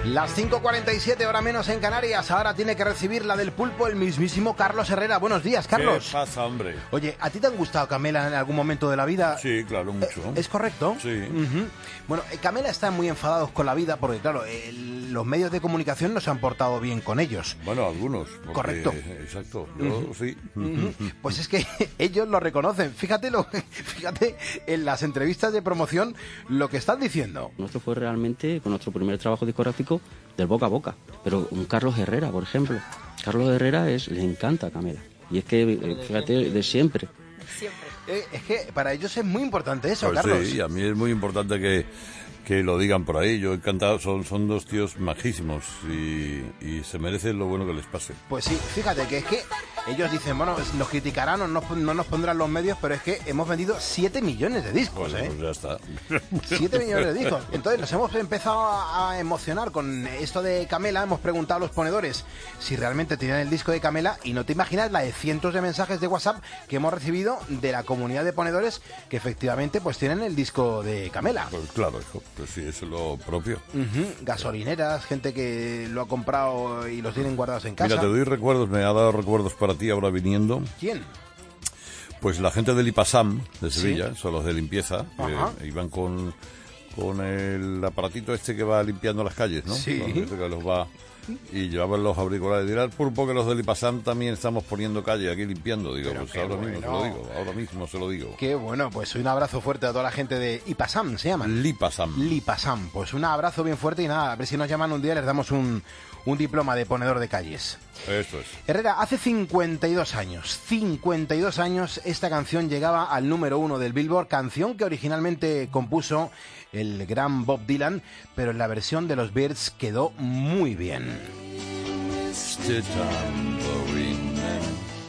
Las 5:47, hora menos en Canarias. Ahora tiene que recibir la del pulpo el mismísimo Carlos Herrera. Buenos días, Carlos. ¿Qué pasa, hombre? Oye, ¿a ti te han gustado Camela en algún momento de la vida? Sí, claro, mucho. ¿Es correcto? Sí. Bueno, Camela está muy enfadados con la vida porque, claro, los medios de comunicación no se han portado bien con ellos. Bueno, algunos. Correcto. Exacto, yo sí. Pues es que ellos lo reconocen. Fíjate en las entrevistas de promoción lo que están diciendo. Nuestro fue realmente con nuestro primer trabajo discográfico del boca a boca. Pero un Carlos Herrera, por ejemplo. Carlos Herrera le encanta a Camela. Y es que, fíjate, de siempre. Es que para ellos es muy importante eso, Pues Carlos. sí, a mí es muy importante que lo digan por ahí. Yo encantado, son dos tíos majísimos y se merecen lo bueno que les pase. Pues sí, fíjate que es que ellos dicen, bueno, nos criticarán o no nos pondrán los medios, pero es que hemos vendido 7 millones de discos, Bueno, pues ya está. 7 millones de discos. Entonces nos hemos empezado a emocionar con esto de Camela. Hemos preguntado a los ponedores si realmente tenían el disco de Camela y no te imaginas la de cientos de mensajes de WhatsApp que hemos recibido de la comunidad de ponedores que efectivamente pues tienen el disco de Camela. Pues claro, hijo, pues sí, eso es lo propio. Gasolineras, gente que lo ha comprado y los tienen guardados en casa. Mira, te doy recuerdos, me ha dado recuerdos para ti ahora viniendo. ¿Quién? Pues la gente del IPASAM de Sevilla, ¿Sí? son los de limpieza, que iban con el aparatito este que va limpiando las calles, ¿no? Sí. Que los va y llevaban los auriculares. Dirá el pulpo que los del IPASAM también estamos poniendo calle aquí limpiando. Digo, Pero pues qué ahora bueno. mismo se lo digo, ahora mismo se lo digo. Qué bueno, pues un abrazo fuerte a toda la gente de IPASAM, ¿se llaman? Lipasam. Lipasam, pues un abrazo bien fuerte y nada, a ver si nos llaman un día y les damos un diploma de ponedor de calles. Eso es. Herrera, hace 52 años esta canción llegaba al número 1 del Billboard, canción que originalmente compuso el gran Bob Dylan, pero en la versión de los Byrds quedó muy bien. Mr. Tambourine Man.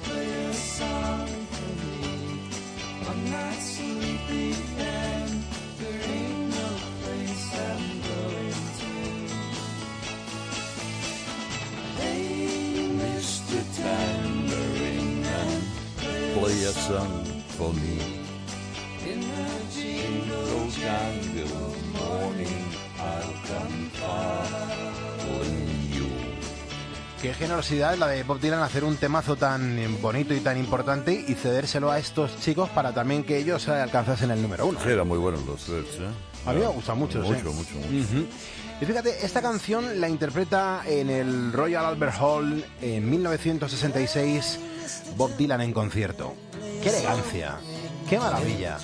Mr. Tambourine Man, play a song for me. In the jingle jangle morning, I'll come calling you. Qué generosidad la de Bob Dylan hacer un temazo tan bonito y tan importante y cedérselo a estos chicos para también que ellos alcanzasen el número 1. Sí, eran muy buenos los Birds, ¿eh? A mí me gusta mucho, mucho. Y fíjate, esta canción la interpreta en el Royal Albert Hall en 1966 Bob Dylan en concierto. ¡Qué elegancia! ¡Qué maravilla!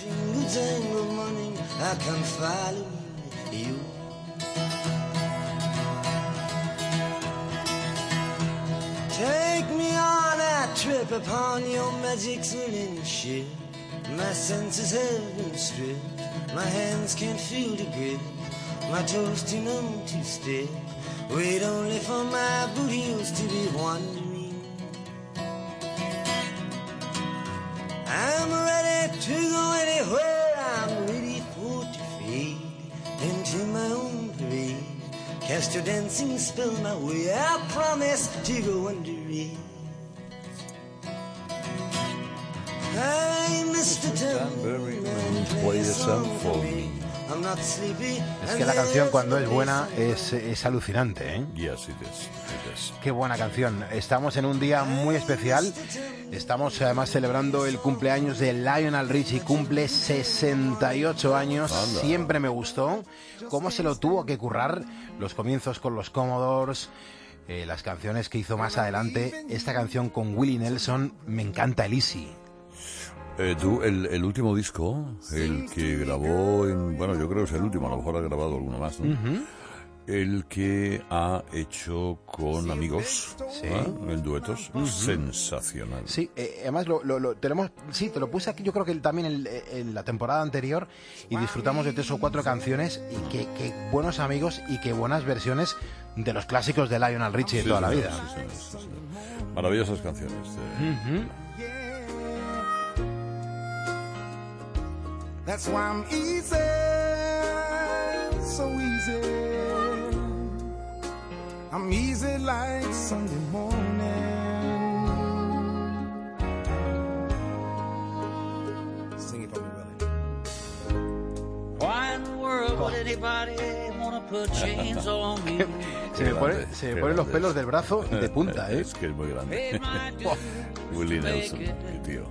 Take me on a trip upon your magic swinging ship. My senses have been stripped. My hands can't feel the grip. My toes too numb to step. Wait only for my boot heels to be wandering. I'm ready to go anywhere. I'm ready for to fade into my own parade. Cast your dancing spell my way. I promise to go under it. Hey, Mr. Tambourine Man, play a song for me. I'm not sleepy. Es que la canción cuando es buena es alucinante, ¿eh? Yes, it is. Qué buena canción. Estamos en un día muy especial. Estamos además celebrando el cumpleaños de Lionel Richie. Cumple 68 años. Anda. Siempre me gustó cómo se lo tuvo que currar. Los comienzos con los Commodores, las canciones que hizo más adelante. Esta canción con Willie Nelson, me encanta, el Easy. Tú, el último disco, el que grabó bueno, yo creo que es el último, a lo mejor ha grabado alguno más, ¿no? El que ha hecho con amigos, Sí. en duetos, sensacional. Sí, además te lo puse aquí, yo creo que también en la temporada anterior, y disfrutamos de 3 o 4 canciones y qué buenos amigos y qué buenas versiones de los clásicos de Lionel Richie de toda la vida. Sí. Maravillosas canciones. That's why I'm easy, so easy. I'm easy like Sunday morning. Sing it for me, Willie. Why in the world would anybody want to Se me ponen los pelos del brazo de punta, ¿eh? Es que es muy grande. Willie Nelson, qué tío.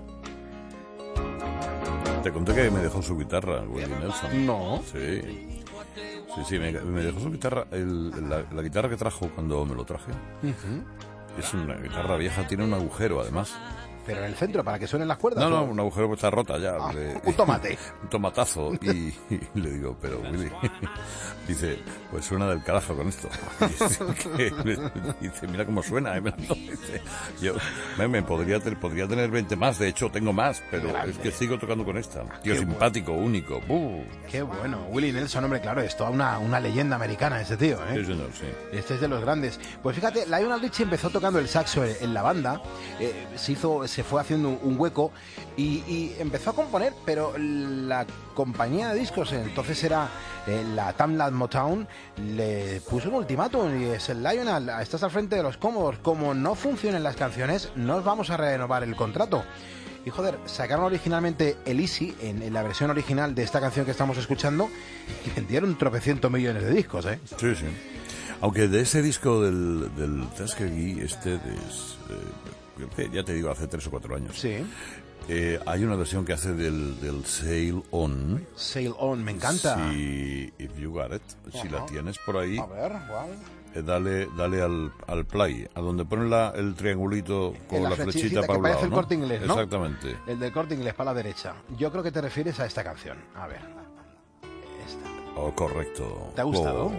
Te conté que me dejó su guitarra, Willie Nelson. No. Sí. Sí, me dejó su guitarra. La guitarra que trajo cuando me lo traje es una guitarra vieja, tiene un agujero además. Pero en el centro, para que suenen las cuerdas. No, un agujero que está rota ya. Un tomate. Un tomatazo. Y le digo, pero Willy, dice, pues suena del carajo con esto. Dice, mira cómo suena. Dice, yo podría tener 20 más, de hecho tengo más, pero grande. Es que sigo tocando con esta. Tío, qué simpático, bueno. Único. Qué bueno. Willie Nelson, hombre, claro, es toda una leyenda americana ese tío, ¿eh? Sí, señor, sí. Este es de los grandes. Pues fíjate, Lionel Richie empezó tocando el saxo en la banda, se fue haciendo un hueco y empezó a componer, pero la compañía de discos, entonces era la Tamla Motown, le puso un ultimátum y es el Lionel, estás al frente de los Commodores, como no funcionen las canciones, no os vamos a renovar el contrato. Y joder, sacaron originalmente el Easy en la versión original de esta canción que estamos escuchando y vendieron tropecientos millones de discos, ¿eh? Sí, sí. Aunque de ese disco del Tuskegee, ya te digo, hace 3 o 4 años. Sí. Hay una versión que hace del Sail On. Sail On, me encanta. Sí, If You Got It, si la tienes por ahí. A ver, guau. Dale al play, a donde ponen el triangulito con la flechita para un lado, parece el ¿no? Corte Inglés, ¿no? Exactamente. El del Corte Inglés para la derecha. Yo creo que te refieres a esta canción. A ver. Esta. Oh, correcto. ¿Te ha gustado?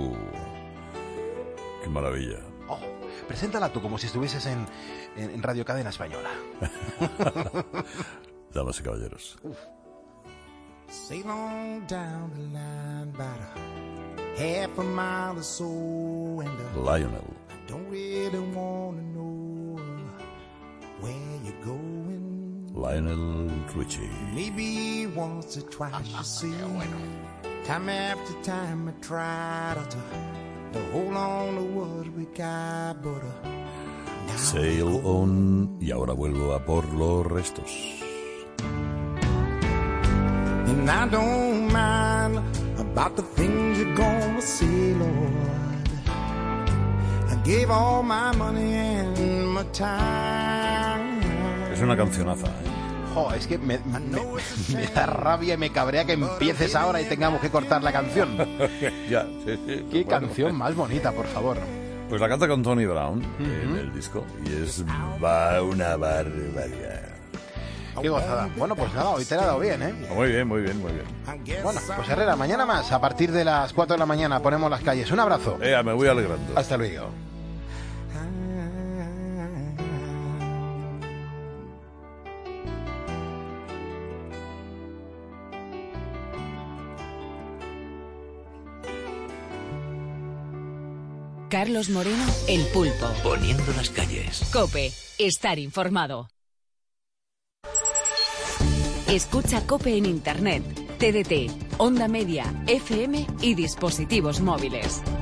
Qué maravilla. Oh, preséntala tú como si estuvieses en Radio Cadena Española. Damas y caballeros. Sail on down the line about a half a mile or so, and Lionel. I don't really want to know where you're going. Lionel Richie. Maybe once or twice you see, time after time I tried to hold on to what we got, but Sail On, y ahora vuelvo a por los restos. And I don't mind about the things you're gonna see, Lord. I gave all my money and my time. Es una cancionaza, ¿eh? Jo, es que me da rabia y me cabrea que empieces ahora y tengamos que cortar la canción. Ya, sí. Qué canción más bonita, por favor. Pues la canta con Tony Brown en el disco y es una barbaridad. Qué gozada. Bueno, pues nada, hoy te la he dado bien, ¿eh? Muy bien. Bueno, pues Herrera, mañana más, a partir de las 4 de la mañana ponemos las calles. Un abrazo. Me voy alegrando. Hasta luego. Carlos Moreno, El Pulpo. Poniendo las calles. COPE, estar informado. Escucha COPE en Internet, TDT, Onda Media, FM y dispositivos móviles.